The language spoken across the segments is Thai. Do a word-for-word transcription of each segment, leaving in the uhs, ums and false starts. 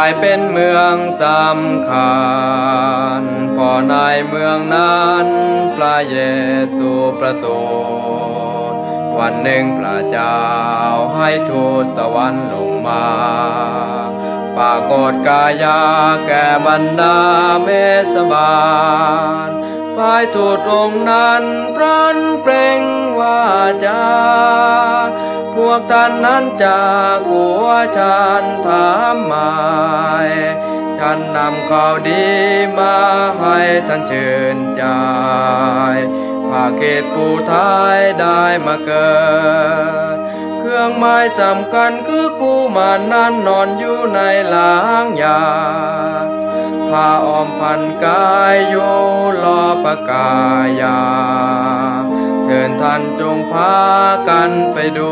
ายเป็นเมืองสำคัญพอในเมืองนั้นพระเยซูประสูติวันหนึ่งพระเจ้าให้ทูตสวรรค์ลงมาปรากฏกายาแก่บรรดาเมสบาลฝ่ายทูตองค์นั้นพรันเปล่งวาจาพวกท่านนั้นจากหัวฉันถามหมายฉันนำข่าวดีมาให้ท่านชื่นใจภาเกตผู้ท้ายได้มาเกิดเครื่องหมายสำคัญคือกุมารนั้นนอนอยู่ในหลังยาผ้าอ้อมพันกายอยู่รอประกายาเชิญท่านจงพากันไปดู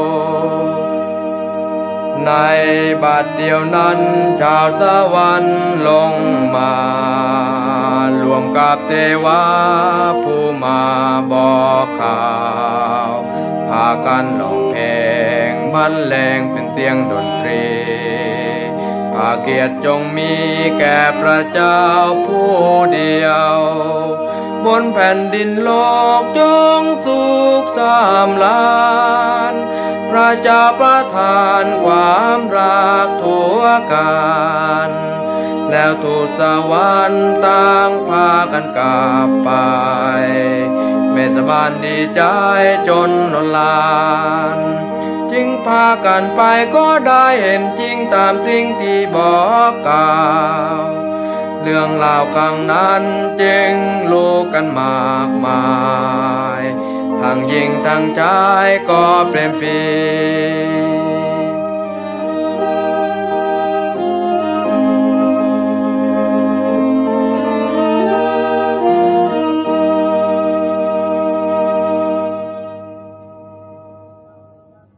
ในบัดเดียวนั้นชาวตะวันลงมารวมกับเทวาผู้มาบอกข่าวพากันร้องเพลงบรรเลงเป็นเสียงดนตรีพาเกียรติจงมีแก่พระเจ้าผู้เดียวบนแผ่นดินโลกจงสุขสำราญพระเจ้าประทานความรักทั่วกันแล้วทูตสวรรค์ต่างพากันกลับไปเมสบาลดีใจจนล้นลานจึงพากันไปก็ได้เห็นจริงตามสิ่งที่บอกกล่าวเรื่องราวครั้งนั้นจึงรู้กันมากมายทั้งหญิงทั้งชายก็เปลี่ยนปี